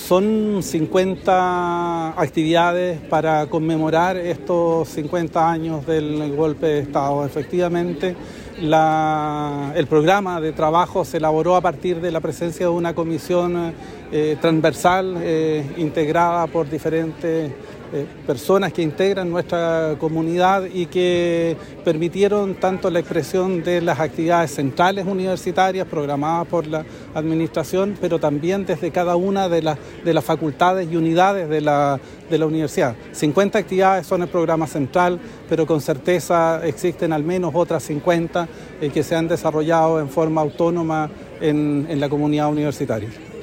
Son 50 actividades para conmemorar estos 50 años del golpe de Estado. Efectivamente, el programa de trabajo se elaboró a partir de la presencia de una comisión transversal integrada por diferentes personas que integran nuestra comunidad y que permitieron tanto la expresión de las actividades centrales universitarias programadas por la administración, pero también desde cada una de las facultades y unidades de la universidad. 50 actividades son el programa central, pero con certeza existen al menos otras 50 que se han desarrollado en forma autónoma en la comunidad universitaria.